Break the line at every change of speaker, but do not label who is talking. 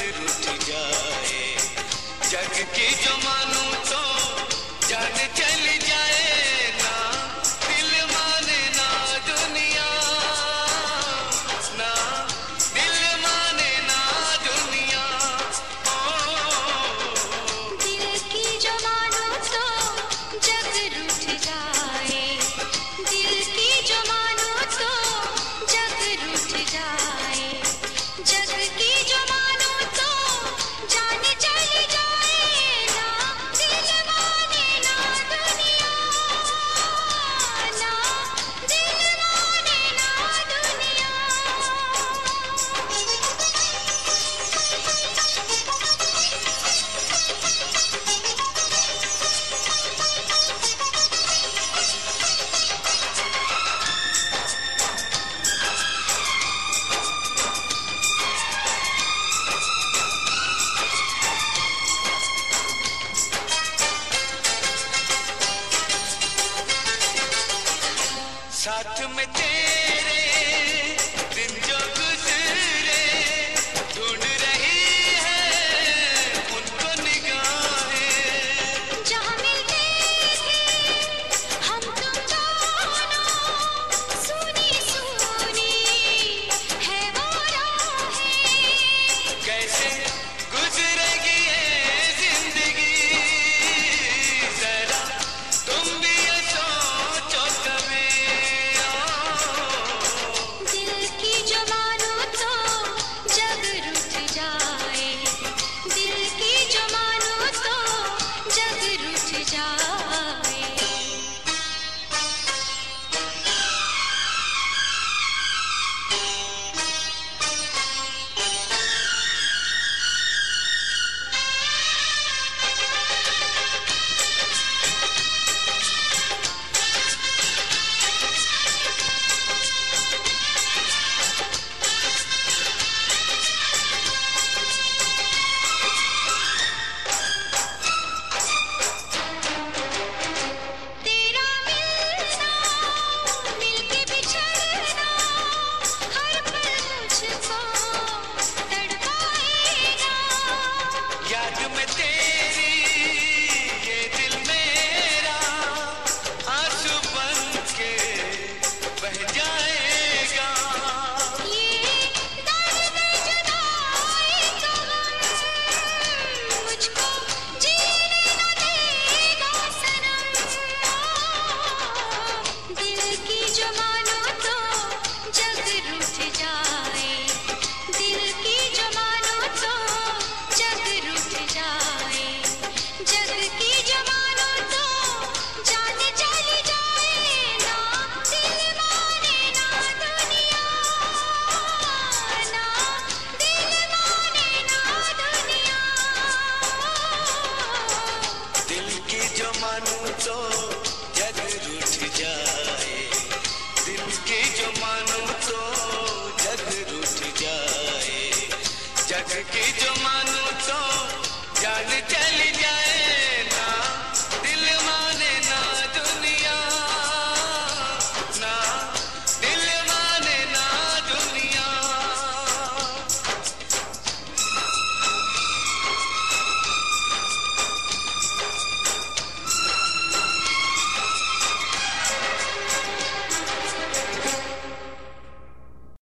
रूठ जाए, जग की जो मानूं तो जान चली जाए ना, दिल माने ना दुनिया, ना दिल माने ना दुनिया। ओ
दिल की जो मानूं तो जग रूठ जाए, दिल की जो मानूं तो जग रूठ जाए, जग की जो मानूं तो जान चली जाए ना, दिल माने ना दुनिया, ना दिल माने ना दुनिया।
साथ में तेरे दिन जो गुजरे, ढूंढ रही है उनको निगाहें,
जहाँ मिलते थे हम तुम दोनों, सुनी सुनी है वो राहें,
कैसे गुजरेगी ये जिंदगी, जरा तुम भी ये सोचो कभी।
दिल की जो मानूं तो जग रूठ जाए, दिल की जो मानूं तो जग रूठ जाए। तेरा मिलना मिलके बिछड़ना हर पल मुझको तड़पाएगा,
याद में तेरी ये दिल मेरा आंसू बन के बह जाएगा,
ये दर्द जुदाई का गम मुझको जीने न देगा सनम। दिल की जो मानूं तो जग रूठ जाए, दिल की जो मानूं तो जग रूठ जाए, जग की जो मानूं तो जान चली जाए ना, दिल माने ना दुनिया, ना दिल माने ना दुनिया।
दिल की जो मानूं तो जग रूठ जाए, दिल की जो मानूं तो जग रूठ जाए, जग की जो मानूं तो जान